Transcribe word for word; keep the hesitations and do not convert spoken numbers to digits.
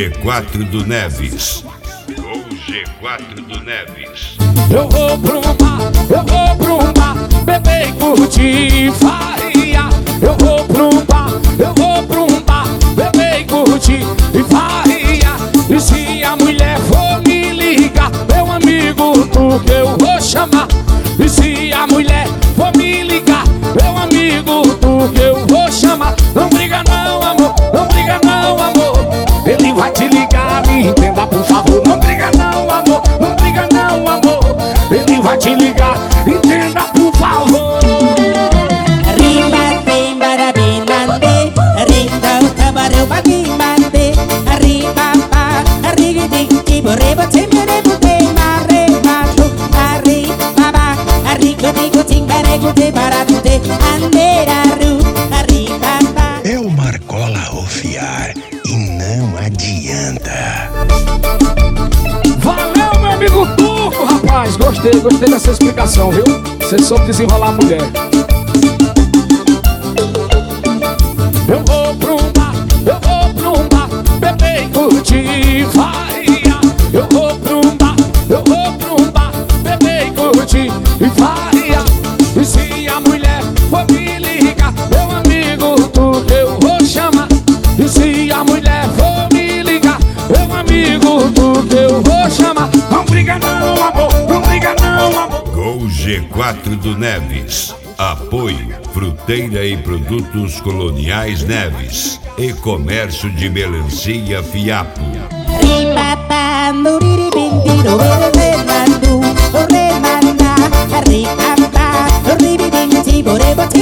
G quatro do Neves. Com o G quatro do Neves. Eu vou pro bar, eu vou pro bar, beber e curtir farria. Eu vou pro bar, eu vou pro bar, beber e curtir farria. E se a mulher for me ligar, meu amigo, tu que eu vou chamar. E se a mulher for me ligar, meu amigo, tu que eu vou chamar. Não briga não, amor, não briga não, amor. Ele vai te ligar, me entenda por favor. Não briga não, amor, não briga não, amor. Ele vai te ligar, entenda por favor. Arriba, rimba, da binande, rinda o cabarão pra binande. Arriba, pa, arriba, dig, tipo, reba, tempo, tema, remato. Arriba, ba, arriba, digo, timba, rego, te, barato, te, andeira, ru, arriba, ba. É o Marcola Rofiar e não adianta. Valeu, meu amigo Turco, rapaz. Gostei, gostei dessa explicação, viu? Você soube desenrolar a mulher. Eu vou pro bar, eu vou pro bar, beber e curtir faria. Eu vou pro bar, eu vou pro bar, beber e curtir faria. E se a mulher for me ligar, meu amigo, tu que eu vou chamar. E se a mulher for me ligar, meu amigo, tu que eu vou chamar. Não briga não, amor, não briga não, amor. Com o G quatro do Neves. Apoio Fruteira e Produtos Coloniais Neves e Comércio de Melancia Fiapo. Arriba, pa, nuriri, bindiro, remando, remanda. Arriba, pa, ribi, ding, tipo, reba,